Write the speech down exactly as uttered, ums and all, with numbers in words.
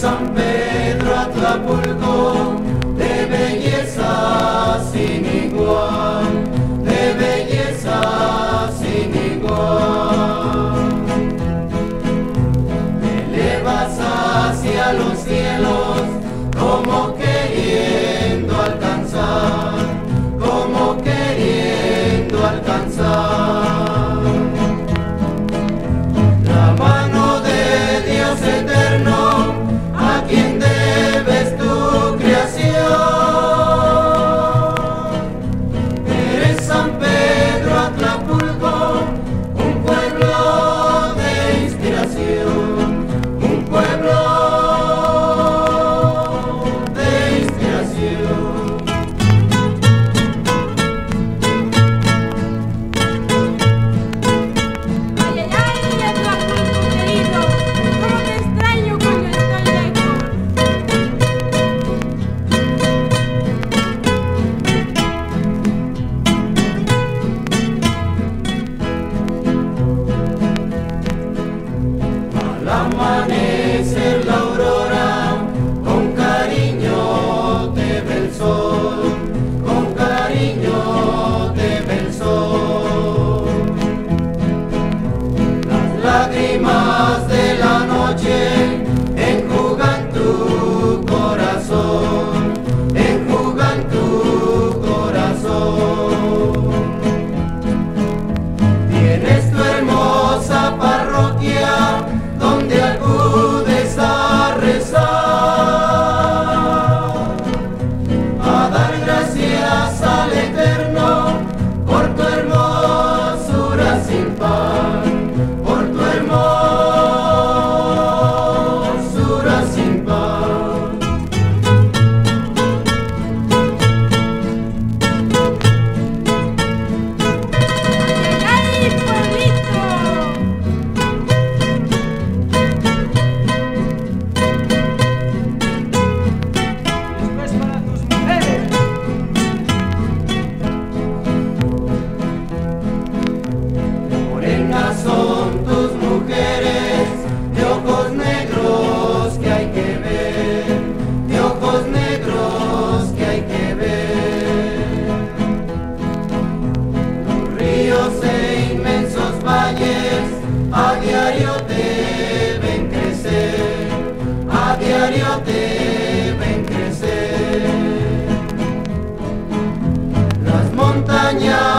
San Pedro Atlapulco, de belleza sin igual, de belleza sin igual. Te elevas hacia los cielos como queriendo alcanzar, como queriendo alcanzar la mano de Dios eterno, a quien debes tu creación. Eres San Pedro Atlapulco, un pueblo de inspiración, un pueblo de inspiración. Al amanecer la aurora, con cariño te ve el sol, con cariño te ve el sol. Las lágrimas de la noche enjugan tu corazón, enjugan tu corazón. Tienes tu hermosa parroquia donde acudes a rezar, a dar gracias al Eterno por tu hermosura sin par, por tu hermosura sin par. ¡Ay, pueblito! Morenas son tus mujeres, de ojos negros que hay que ver, de ojos negros que hay que ver. Los ríos e inmensos valles a diario te ven crecer, a diario te ven crecer. Las montañas